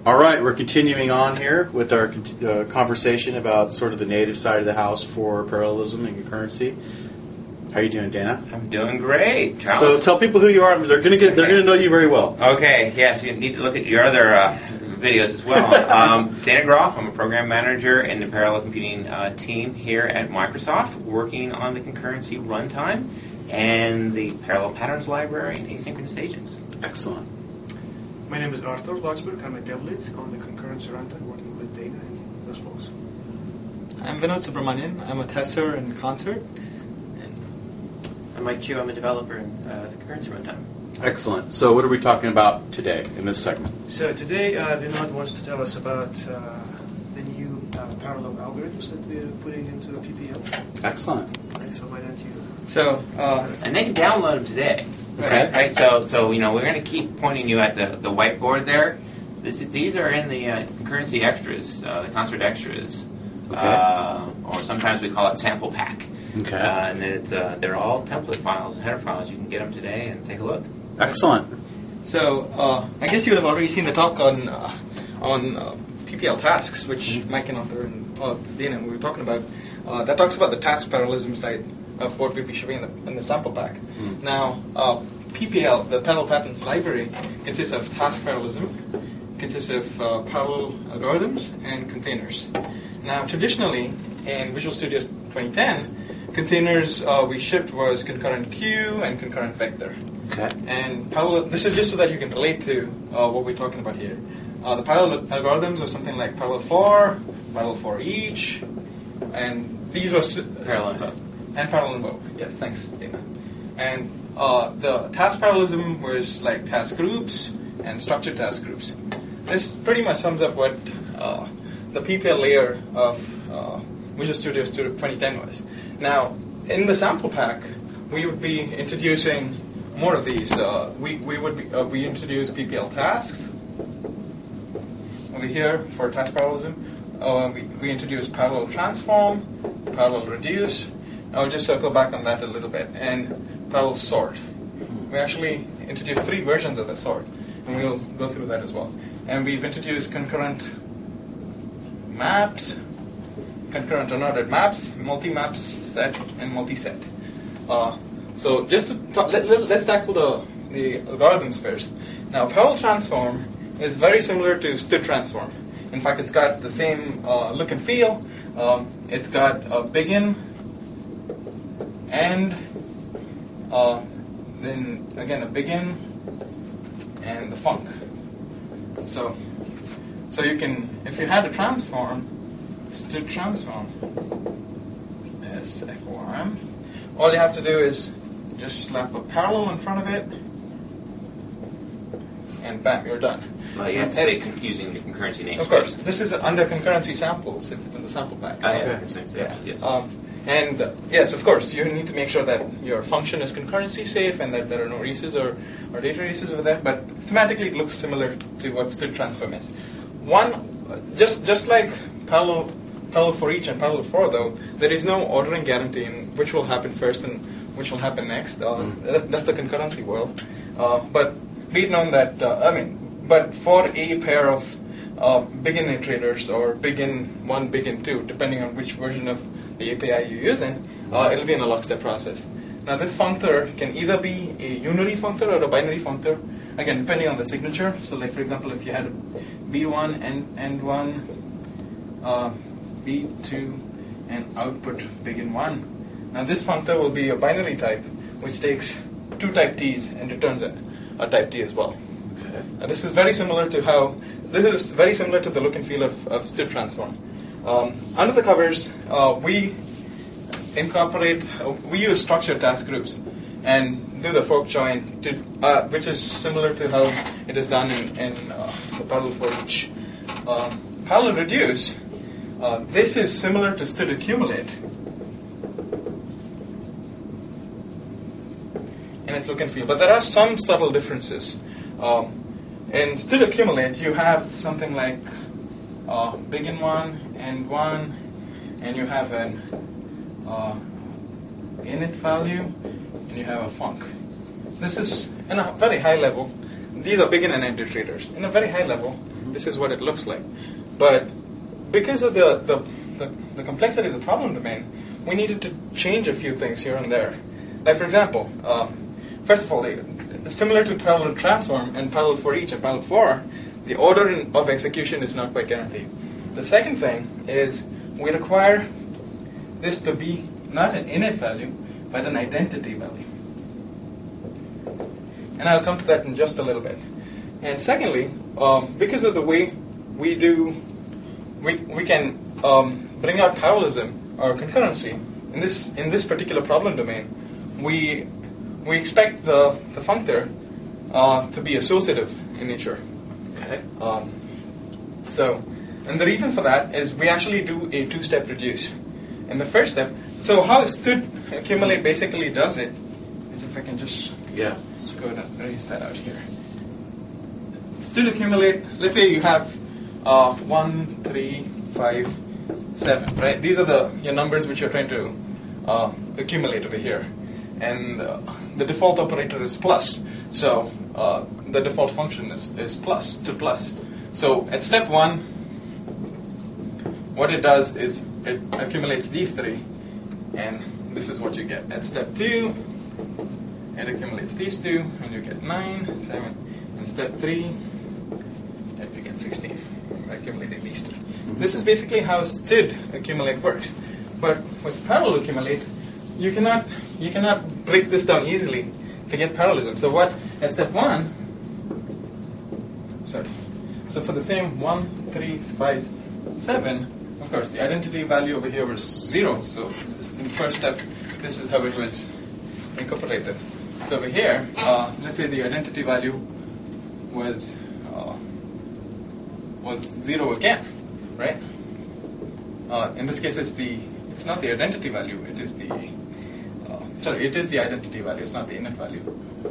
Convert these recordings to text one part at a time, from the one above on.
All right, we're continuing on here with our conversation about sort of the native side of the house for parallelism and concurrency. How are you doing, Dana? I'm doing great, Charles. So tell people who you are. They're going to know you very well. Okay, yes, you need to look at your other videos as well. Dana Groff, I'm a program manager in the parallel computing team here at Microsoft, working on the concurrency runtime and the parallel patterns library and asynchronous agents. Excellent. My name is Arthur Lotsberg. I'm a dev lead on the concurrency runtime working with Dana and those folks. I'm Vinod Subramanian. I'm a tester in Concert. I'm Mike Chu. I'm a developer in the concurrency runtime. Excellent. So what are we talking about today in this segment? So today, Vinod wants to tell us about the new parallel algorithms that we're putting into PPL. Excellent. Right, so why don't you... So, and they can download them today. Okay. Right. So we're going to keep pointing you at the whiteboard there. These are in the concurrency extras, the concert extras, or sometimes we call it sample pack. Okay. And they're all template files, header files. You can get them today and take a look. Excellent. So I guess you would have already seen the talk on PPL tasks, which Mike and Arthur and Dana we were talking about. That talks about the task parallelism side of what we'd be showing in the sample pack. Now, PPL, the parallel patterns library, consists of task parallelism, consists of parallel algorithms, and containers. Now, traditionally, in Visual Studio 2010, containers we shipped was concurrent queue and concurrent vector. Okay. And parallel, this is just so that you can relate to what we're talking about here. The parallel algorithms are something like parallel for each, and these are Parallel invoke. and parallel invoke. Yes, thanks, Dana. And the task parallelism was like task groups and structured task groups. This pretty much sums up what the PPL layer of Visual Studio 2010 was. Now, in the sample pack, we would be introducing more of these. We introduce PPL tasks over here for task parallelism. We introduce parallel transform, parallel reduce. I'll just circle back on that a little bit, and parallel sort. We actually introduced 3 versions of the sort, and we'll go through that as well. And we've introduced concurrent maps, concurrent unordered maps, multi-map set, and multi-set. So just to let's tackle the algorithms first. Now, parallel transform is very similar to STID transform. In fact, it's got the same look and feel. It's got a begin, end, then again a begin, and the func. So you can, if you had a transform, STID transform as FORM, all you have to do is just slap a parallel in front of it, and bam, you're done. Well, you have to say using the concurrency names. Of course, this is under concurrency samples if it's in the sample pack. Yes. And yes, of course, you need to make sure that your function is concurrency safe and that there are no races or data races over there. But semantically, it looks similar to what STID transform is. Just like parallel for each and parallel for, though, there is no ordering guarantee in which will happen first and which will happen next. That's the concurrency world. But be it known that but for a pair of begin iterators or begin 1, begin 2, depending on which version of the API you're using, it'll be in a lockstep process. Now, this functor can either be a unary functor or a binary functor, again, depending on the signature. So, like, for example, if you had a B1, end1, B2, and output begin 1. Now, this functor will be a binary type, which takes 2 type T's and returns a type T as well. Okay. Now, this is very similar to the look and feel of STID transform. Under the covers, we use structured task groups and do the fork join, which is similar to how it is done in the parallel for each. Parallel reduce, this is similar to STID accumulate in its look and feel, but there are some subtle differences. In STID accumulate, you have something like begin 1, end 1, and you have an init value, and you have a func. This is in a very high level. These are begin and end iterators. In a very high level, this is what it looks like. But because of the complexity of the problem domain, we needed to change a few things here and there. Like, for example, first of all, similar to parallel transform and parallel for each and parallel for, the order of execution is not quite guaranteed. The second thing is we require this to be not an init value, but an identity value. And I'll come to that in just a little bit. And secondly, because of the way we can bring out parallelism or concurrency in this particular problem domain, we expect the functor to be associative in nature. Okay. And the reason for that is we actually do a two-step reduce. In the first step, so how std accumulate basically does it is, if I can just Yeah. go ahead and erase that out here. Std accumulate, let's say you have 1, 3, 5, 7, right? These are your numbers which you're trying to accumulate over here. And the default operator is plus. So the default function is plus, to plus. So at step 1, what it does is it accumulates these 3, and this is what you get. At step 2, it accumulates these 2, and you get 9, 7. And step 3, and you get 16, accumulating these 3. This is basically how std accumulate works. But with parallel accumulate, you cannot break this down easily to get parallelism. So at step 1, so for the same 1, 3, 5, 7, of course, the identity value over here was 0. So in the first step, this is how it was incorporated. So over here, let's say the identity value was 0 again, right? In this case, it's not the identity value. It is the it is the identity value. It's not the init value,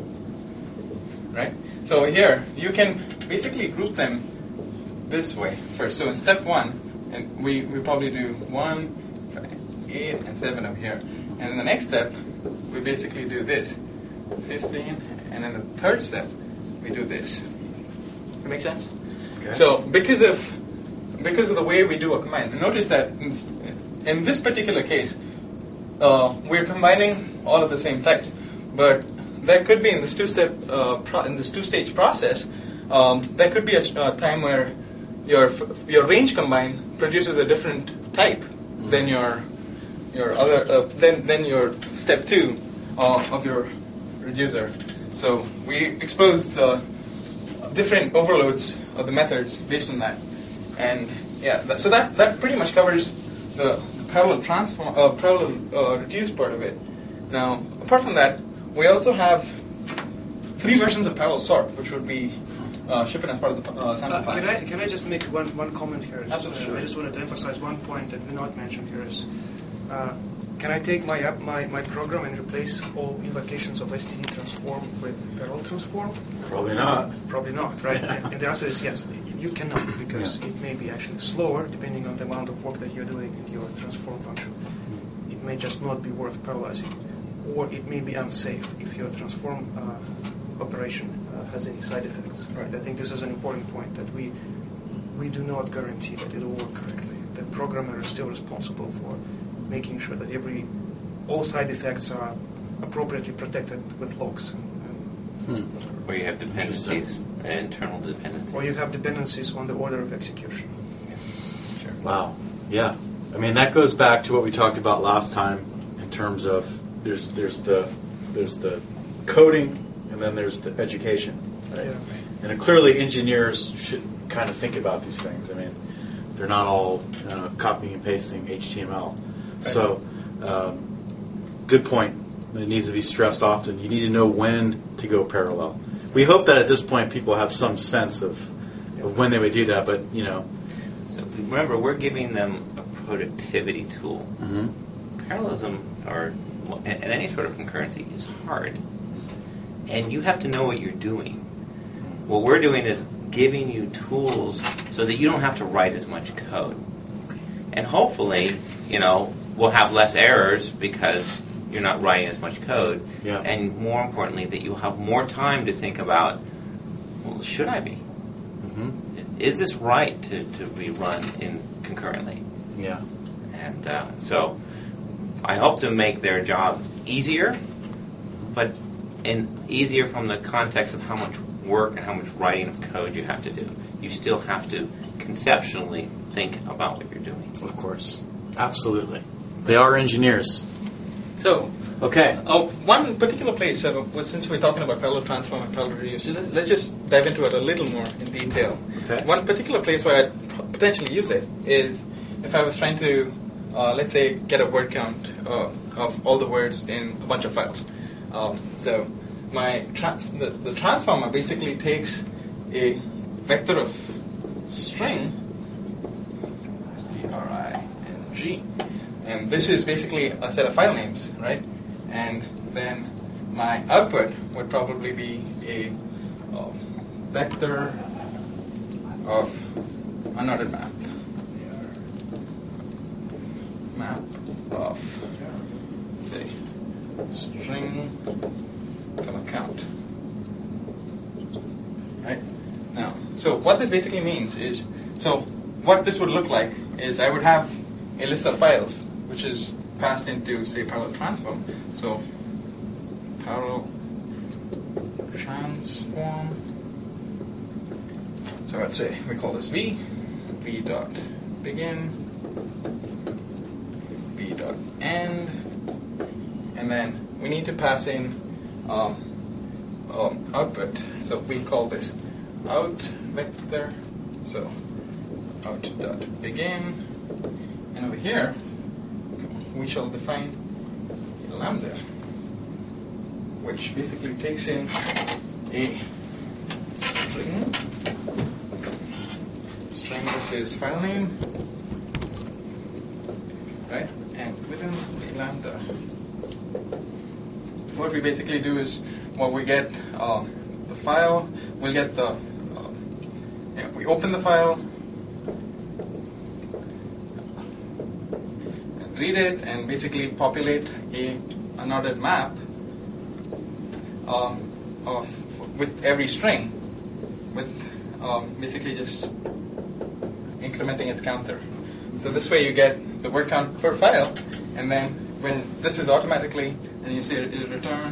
right? So here you can basically group them this way first. So in step 1, and we probably do 1, 8, and 7 over here, and in the next step we basically do this, 15, and in the third step we do this. Does that make sense? Okay. So because of the way we do a command, notice that in this particular case, we're combining all of the same types, but there could be in this two-stage process, there could be a time where your range combine produces a different type than your other than your step 2 of your reducer. So we expose different overloads of the methods based on that, and so that pretty much covers the parallel transform, parallel reduce part of it. Now, apart from that, we also have 3 versions of parallel sort, which would be shipped as part of the sample pack. Can I just make one comment here? Absolutely. Sure. I just wanted to emphasize one point that Vinod mentioned here is, can I take my program and replace all invocations of std transform with parallel transform? Probably not. Probably not, right? And the answer is yes, you cannot, because it may be actually slower depending on the amount of work that you're doing in your transform function. It may just not be worth parallelizing, or it may be unsafe if your transform operation has any side effects. Right? I think this is an important point, that we do not guarantee that it will work correctly. The programmer is still responsible for making sure that all side effects are appropriately protected with logs. Or you have dependencies, internal dependencies. Or you have dependencies on the order of execution. Sure. Wow. Yeah. I mean, that goes back to what we talked about last time in terms of there's the coding and then there's the education. Right? Yeah. And clearly engineers should kind of think about these things. I mean, they're not all copying and pasting HTML. Right. So, good point. It needs to be stressed often. You need to know when to go parallel. We hope that at this point people have some sense of when they would do that, but So remember, we're giving them a productivity tool. Mm-hmm. Parallelism, and any sort of concurrency, is hard. And you have to know what you're doing. What we're doing is giving you tools so that you don't have to write as much code. And hopefully, we'll have less errors because you're not writing as much code. Yeah. And more importantly, that you'll have more time to think about, well, should I be? Mm-hmm. is this right to be run in concurrently? Yeah. And so I hope to make their jobs easier, but easier from the context of how much work and how much writing of code you have to do. You still have to conceptually think about what you're doing. Of course. Absolutely. They are engineers. So, Okay. one particular place, since we're talking about parallel transform and parallel reduce, let's just dive into it a little more in detail. Okay. One particular place where I'd potentially use it is if I was trying to, let's say, get a word count of all the words in a bunch of files. So the transformer basically takes a vector of string, string, and this is basically a set of file names, right? And then my output would probably be a vector of unordered map of, say, string, count. Right? Now, so what this basically means is, so what this would look like is I would have a list of files which is passed into, say, parallel transform. So parallel transform. So I'd say we call this v dot begin, v dot end, and then we need to pass in output. So we call this out vector. So out dot begin, and over here we shall define a lambda, which basically takes in a string. This is file name, right? And within the lambda, what we basically do is, well, we get the file. We'll get the we open the file and read it, and basically populate a unordered map with every string, with basically just incrementing its counter. So this way you get the word count per file, and then when this is automatically, and you see it is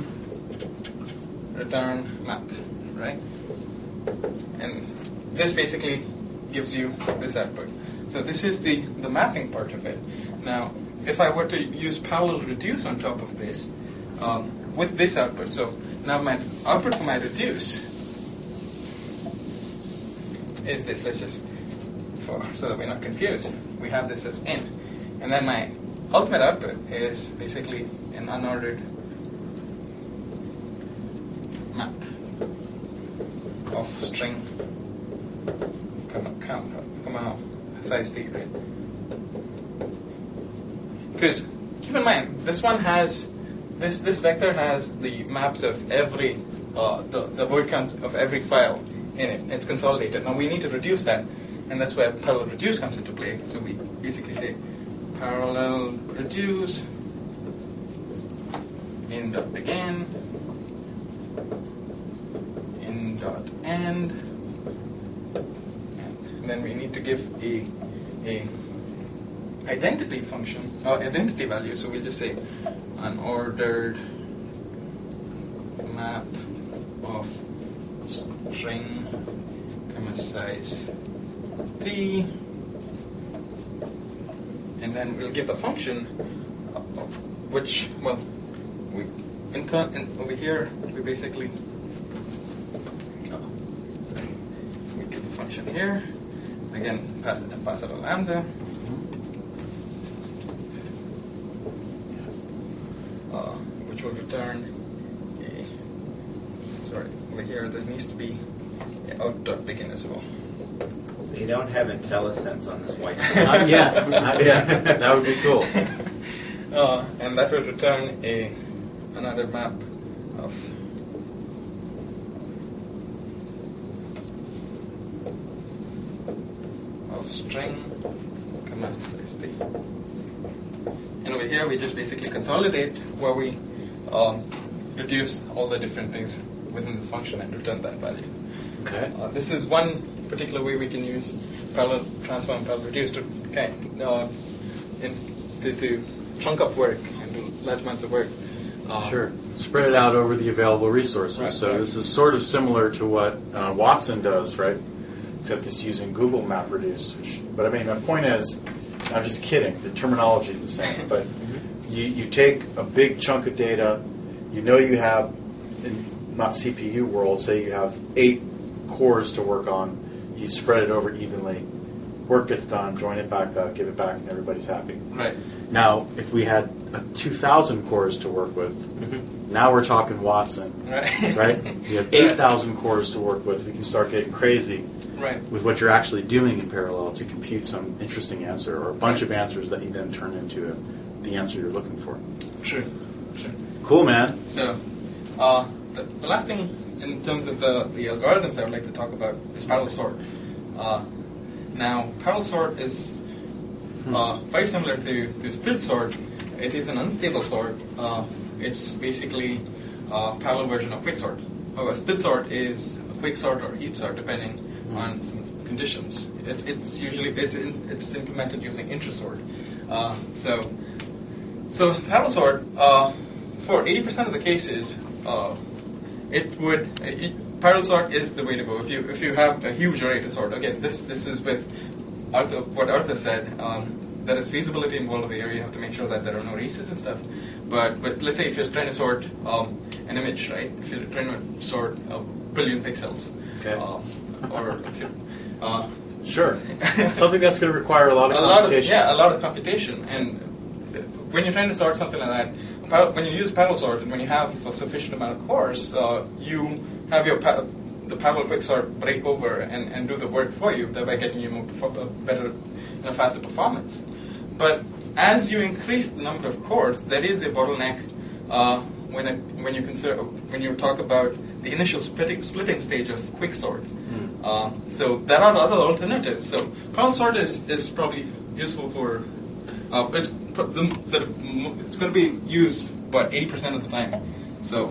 return map, right? And this basically gives you this output. So this is the mapping part of it. Now, if I were to use parallel reduce on top of this, with this output, so now my output for my reduce is this. Let's just, so that we're not confused, we have this as in. And then my ultimate output is basically an unordered map of string, size t, right? Because keep in mind, this one has, this vector has the maps of every, the word counts of every file in it. It's consolidated. Now we need to reduce that, and that's where parallel reduce comes into play. So we basically say parallel reduce in dot begin, in dot end, and then we need to give a identity function, identity value. So we'll just say unordered map of string, size t, and then we'll give the function which, well, we over here we basically we give the function here, again pass it a lambda, which will return over here there needs to be out.begin as well. They don't have IntelliSense on this whiteboard. Not yet. That would be cool. And that will return another map of string, size t. And over here we just basically consolidate where we reduce all the different things within this function and return that value. Okay. This is one particular way we can use parallel transform, parallel reduce to to chunk up work and do large amounts of work. Sure. Spread it out over the available resources. Right, So right. this is sort of similar to what Watson does, right? Except it's using Google MapReduce. But I mean, my point is, I'm just kidding. The terminology is the same. But you take a big chunk of data. You know you have, in not CPU world, say you have 8 cores to work on. You spread it over evenly. Work gets done, join it back up, give it back, and everybody's happy. Right. Now, if we had 2,000 cores to work with, now we're talking Watson, Right. right? You have 8,000 cores to work with. We can start getting crazy Right. with what you're actually doing in parallel to compute some interesting answer or a bunch of answers that you then turn into the answer you're looking for. True. True. Cool, man. So, the last thing in terms of the algorithms I would like to talk about is parallel sort. Now, parallel sort is very similar to std sort. It is an unstable sort. It's basically a parallel version of quicksort. Std sort is a quicksort or heap sort, depending on some conditions. It's usually it's implemented using intrasort. So parallel sort for 80% of the cases, parallel sort is the way to go. If you have a huge array to sort, again, this is with what Arthur said. There is feasibility involved here. You have to make sure that there are no races and stuff. But let's say if you're trying to sort an image, right? If you're trying to sort a billion pixels, Okay. or if you Sure. Something that's going to require a lot of computation. a lot of computation. And when you're trying to sort something like that, when you use parallel sort and when you have a sufficient amount of cores, you have the parallel quicksort break over and do the work for you, thereby getting you better and a faster performance. But as you increase the number of cores, there is a bottleneck when you talk about the initial splitting stage of quicksort. So there are other alternatives. So parallel sort is probably useful for it's going to be used about 80% of the time. So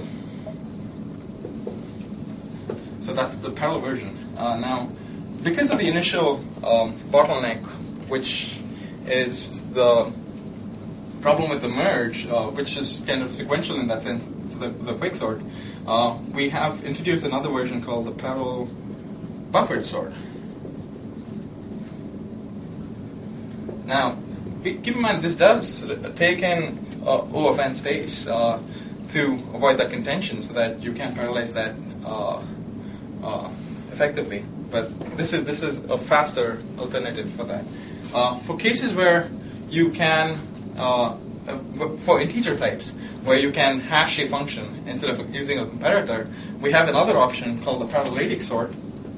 that's the parallel version. Now, because of the initial bottleneck, which is the problem with the merge, which is kind of sequential in that sense, for the quicksort, we have introduced another version called the parallel buffered sort. Now, keep in mind this does take in O of n space to avoid that contention, so that you can parallelize that effectively. But this is a faster alternative for that. For cases where you can, for integer types, where you can hash a function instead of using a comparator, we have another option called the paralletic sort,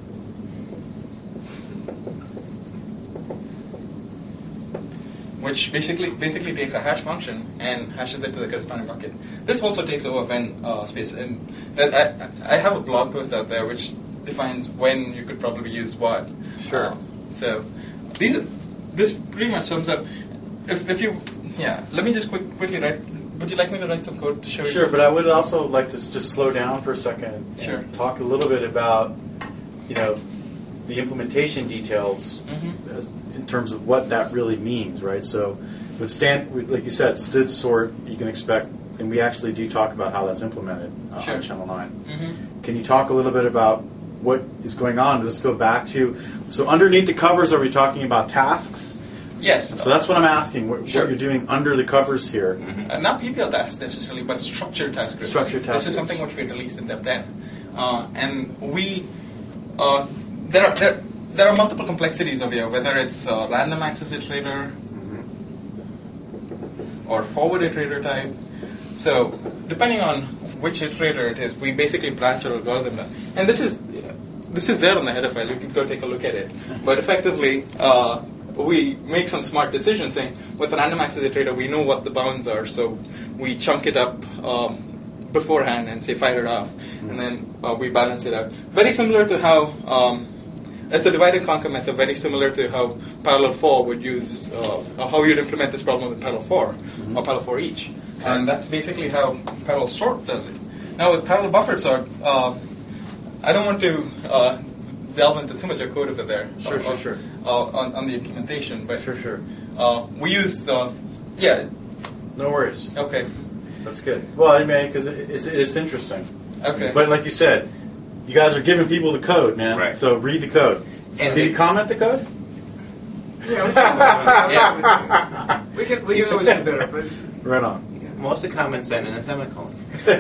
which basically takes a hash function and hashes it to the corresponding bucket. This also takes O of n space, and I have a blog post out there which defines when you could probably use what. Sure. So this pretty much sums up. If you let me just quickly write. Would you like me to write some code to show you? Sure, but I would also like to just slow down for a second and Sure. talk a little bit about, the implementation details in terms of what that really means, right? So with like you said, std sort, you can expect, and we actually do talk about how that's implemented Sure. on Channel 9. Mm-hmm. Can you talk a little bit about what is going on? Does this go back to, so underneath the covers, are we talking about tasks? Yes. So that's what I'm asking, what Sure. you're doing under the covers here. Not PPL tasks necessarily, but structured task groups. Structured task This is something groups. which we released in Dev 10, and we there are multiple complexities of here, whether it's random access iterator or forward iterator type. So depending on which iterator it is, we basically branch our algorithm down. And this is there on the header file. You can go take a look at it. But effectively, we make some smart decisions saying, with a random access iterator, we know what the bounds are, so we chunk it up beforehand and say fire it off, and then we balance it out. Very similar to how, it's a divide and conquer method, very similar to how parallel for would use, how you'd implement this problem with parallel for, or parallel for each. And that's basically how parallel sort does it. Now with parallel buffered sort, I don't want to delve into too much of code over there. Sure. On the implementation, but Sure. we use No worries. Okay. That's good. Well, I mean, because it's interesting. Okay. But like you said, you guys are giving people the code, man. Right. So read the code. And Did you comment the code? Yeah, we can always do better, but Right on. Most of the comments end in a semicolon.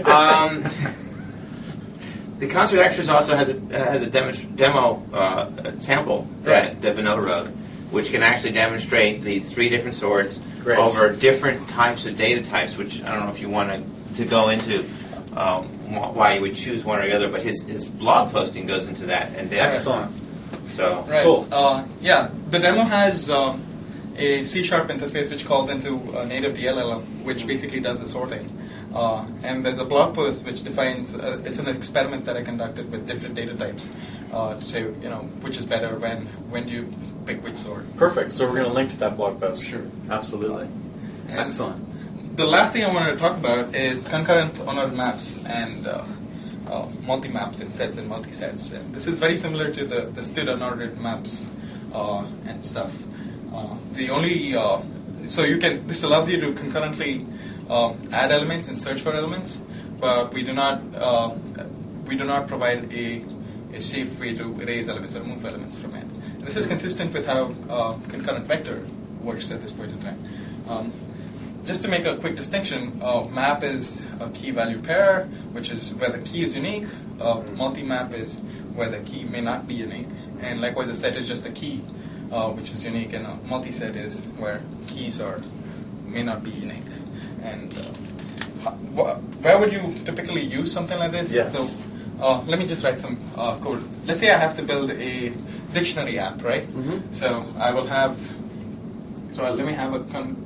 The Concert Extras also has a demo sample that Vinod wrote, which can actually demonstrate these 3 different sorts Great. over different types of data types, which I don't know if you want to go into why you would choose one or the other, but his blog posting goes into that. And Excellent. So Right. Cool. The demo has a C# interface which calls into a native DLL, which basically does the sorting. And there's a blog post which defines, it's an experiment that I conducted with different data types to say, which is better, when do you pick which sort. Perfect. So we're going to link to that blog post. Sure. Absolutely. And Excellent. The last thing I wanted to talk about is concurrent unordered maps and multi-maps in sets and multi-sets. And this is very similar to the stood unordered maps and stuff. The only so this allows you to concurrently add elements and search for elements, but we do not provide a safe way to erase elements or remove elements from it. This is consistent with how concurrent vector works at this point in time. Just to make a quick distinction, map is a key-value pair, which is where the key is unique. Multi-map is where the key may not be unique. And likewise, a set is just a key, which is unique, and a multi-set is where keys may not be unique. And where would you typically use something like this? Yes. So let me just write some code. Let's say I have to build a dictionary app, right? Mm-hmm. So I will have. So let me have a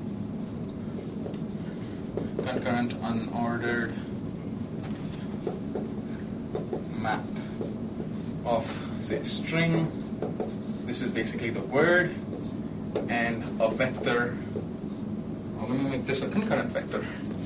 concurrent unordered map of, say, string. This is basically the word, and a vector. Let me make this a concurrent vector.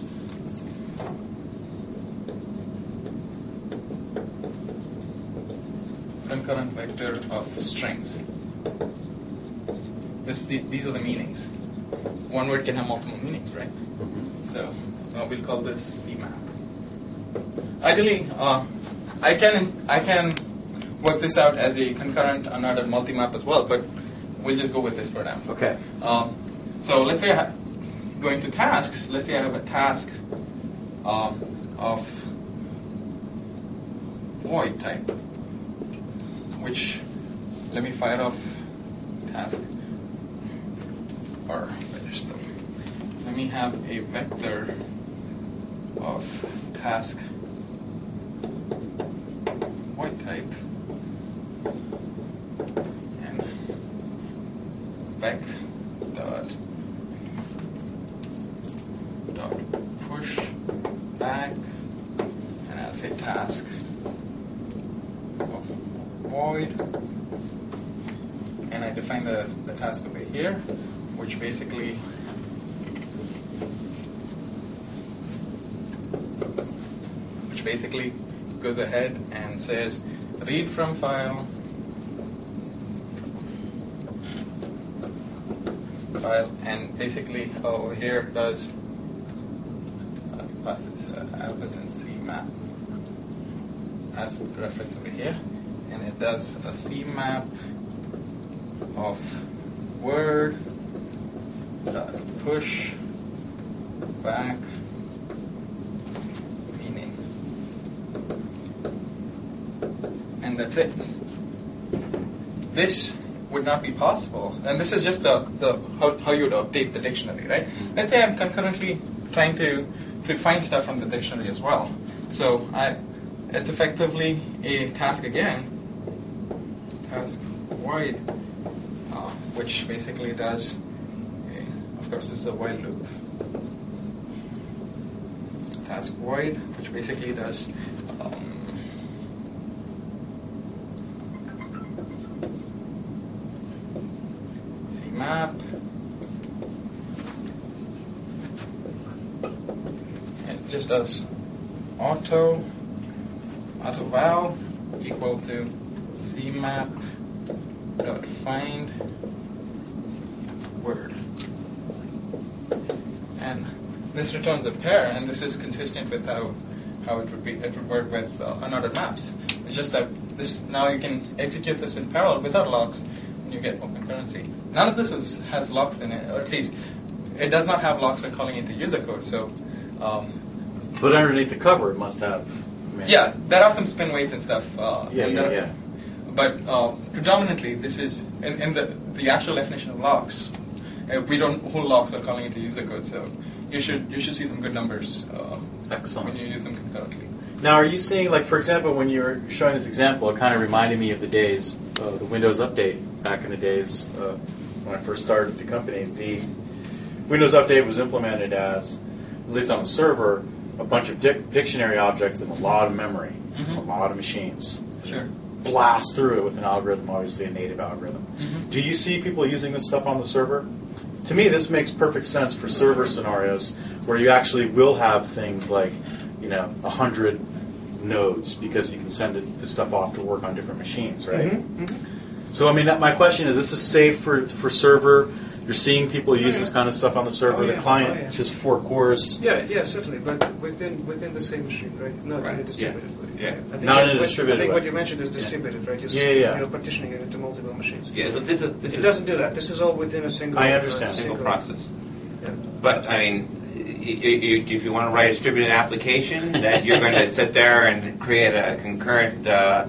Concurrent vector of strings. These are the meanings. One word can have multiple meanings, right? Mm-hmm. So we'll call this CMap. Ideally, I can work this out as a concurrent unordered multi-map as well, but we'll just go with this for now. Okay. So let's say going to tasks. Let's say I have a task of void type, which let me fire off task. Or let me have a vector of task void type and back dot push back, and I'll say task of void, and I define the task over here, which basically goes ahead and says read from file and basically over here does passes albus and CMap as reference over here, and it does a CMap of word push back meaning, and that's it. This would not be possible, and this is just how you would update the dictionary, right? Let's say I'm concurrently trying to find stuff from the dictionary as well. So it's effectively a task again, task void, which basically does. Of course, this is a while loop. Task void, which basically does CMap, and it just does auto val equal to cmap.find word. And this returns a pair, and this is consistent with how it would work with unordered maps. It's just that now you can execute this in parallel without locks, and you get more concurrency. None of this has locks in it, or at least it does not have locks when calling into user code. So, but underneath the cover, it must have. Yeah, there are some spin weights and stuff. Yeah. But predominantly, this is in the actual definition of locks. We don't hold locks while calling into user code, so you should see some good numbers Excellent. when you use them concurrently. Now, are you seeing, like, for example, when you were showing this example, it kind of reminded me of the days, the Windows Update back in the days when I first started the company. The Windows Update was implemented as, at least on the server, a bunch of dictionary objects and a lot of memory, a lot of machines. Sure. Blast through it with an algorithm, obviously a native algorithm. Do you see people using this stuff on the server? To me, this makes perfect sense for server scenarios where you actually will have things like, 100 nodes because you can send this stuff off to work on different machines, right? So, I mean, my question is, this is safe for server. You're seeing people use this kind of stuff on the server. The client, just 4 cores. Yeah, certainly, but within the same machine, right? Not in a distributed way. Yeah. I think Not in a distributed I think way. what you mentioned is distributed, right? You're partitioning it into multiple machines. Yeah, but this It is doesn't do that. This is all within a single. I understand. single process. Yeah. But I mean, if you want to write a distributed application, that you're going to sit there and create a concurrent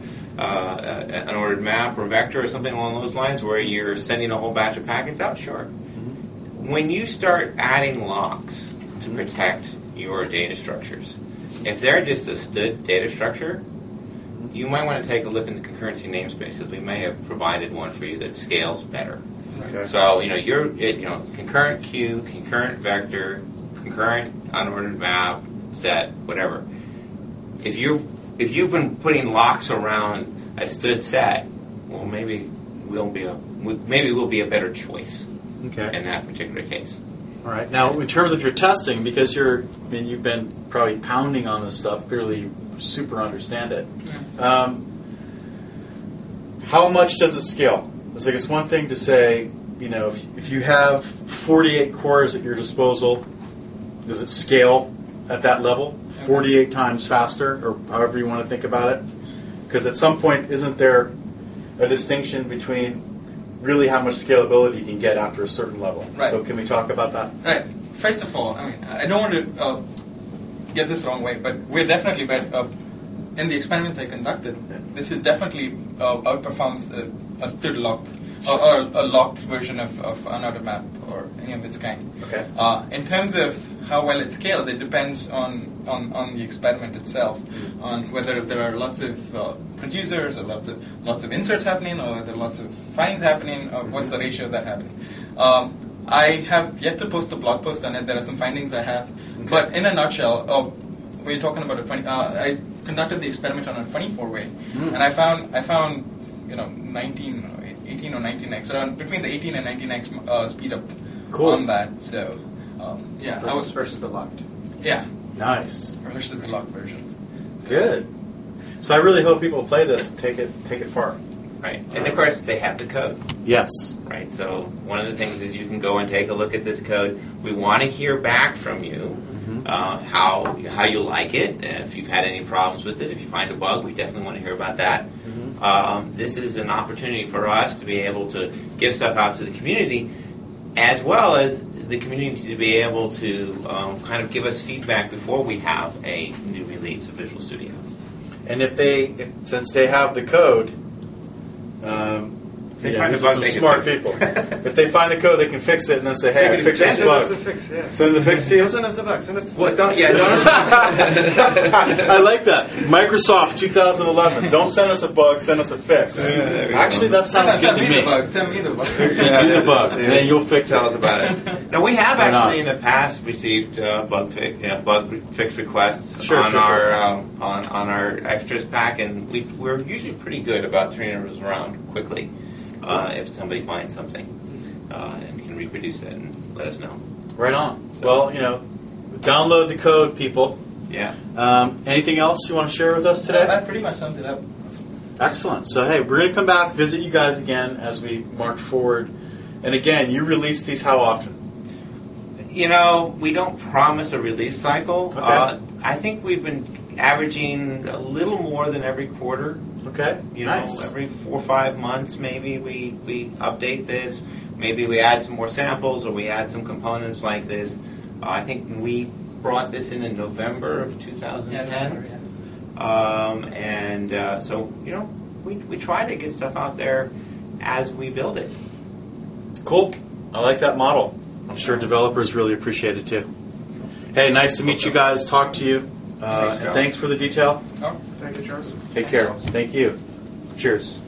an ordered map or vector or something along those lines, where you're sending a whole batch of packets out, sure. When you start adding locks to protect your data structures, if they're just a stood data structure, you might want to take a look in the concurrency namespace, because we may have provided one for you that scales better. Okay. So concurrent queue, concurrent vector, concurrent unordered map, set, whatever. If you've been putting locks around a stood set, well, maybe we'll be a better choice Okay. in that particular case. All right. Now, in terms of your testing, because you've been probably pounding on this stuff, clearly you super understand it. How much does it scale? It's like, it's one thing to say, if you have 48 cores at your disposal, does it scale at that level, 48 times faster, or however you want to think about it? Because at some point, isn't there a distinction between really how much scalability you can get after a certain level? Right. So can we talk about that? Right. First of all, I don't want to get this the wrong way, but we're definitely in the experiments I conducted, this is definitely outperforms a stood locked or a locked version of unordered map or any of its kind. Okay. In terms of how well it scales, it depends on the experiment itself, on whether there are lots of producers or lots of inserts happening, or there are lots of finds happening, or what's the ratio of that happening. I have yet to post a blog post on it. There are some findings I have, but in a nutshell, we're talking about I conducted the experiment on a 24-way, and I found 18 or 19x, around between the 18 and 19x speed up on that. So versus the locked. Yeah. Nice. Versus the locked version. So, Good. So I really hope people play this and take it far. Right. And of course, they have the code. Yes. Right. So one of the things is you can go and take a look at this code. We want to hear back from you how you like it. If you've had any problems with it, if you find a bug, we definitely want to hear about that. This is an opportunity for us to be able to give stuff out to the community, as well as the community to be able to kind of give us feedback before we have a new release of Visual Studio. And since they have the code, They find these the are bug, some they can smart fix it. people. If they find the code, they can fix it and then say, "Hey, I fixed this Send us the bug." fix, yeah. Send the fix to you. Don't send us the bug. Send us the Well, fix. I like that. Microsoft 2011. Don't send us a bug. Send us a fix. Actually, that sounds good to me. Send me the bug. Send you the bug, and then you'll fix Tell us it. about it. Now, we have Right actually on. in the past received bug fix requests Sure, on sure, our sure. on our extras pack, and we're usually pretty good about turning us around quickly if somebody finds something and can reproduce it and let us know. Right on. Well, download the code, people. Yeah. Anything else you want to share with us today? That pretty much sums it up. Excellent. So, hey, we're going to come back, visit you guys again as we march forward. And again, you release these how often? You know, we don't promise a release cycle. Okay. I think we've been averaging a little more than every quarter. Okay. You know, Nice. every 4 or 5 months maybe we update this. Maybe we add some more samples or we add some components like this. I think we brought this in November of 2010. So, you know, we try to get stuff out there as we build it. Cool. I like that model. I'm sure developers really appreciate it too. Hey, nice to meet you guys, talk to you. And thanks for the detail. Oh, Thank you, Charles. Take care. Thank you. Cheers.